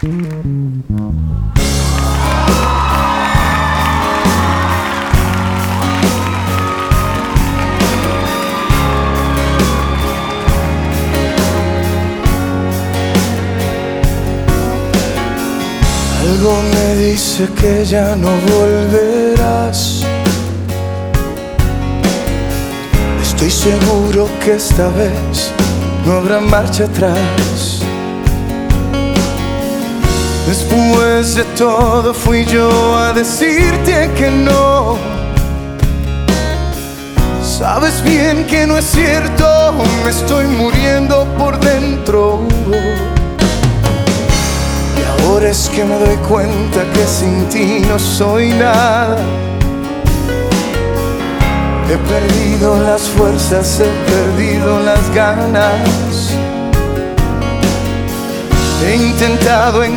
Algo me dice que ya no volverás. Estoy seguro que esta vez no habrá marcha atrás. Después de todo fui yo a decirte que no. Sabes bien que no es cierto, me estoy muriendo por dentro. Y ahora es que me doy cuenta que sin ti no soy nada. He perdido las fuerzas, he perdido las ganas. He intentado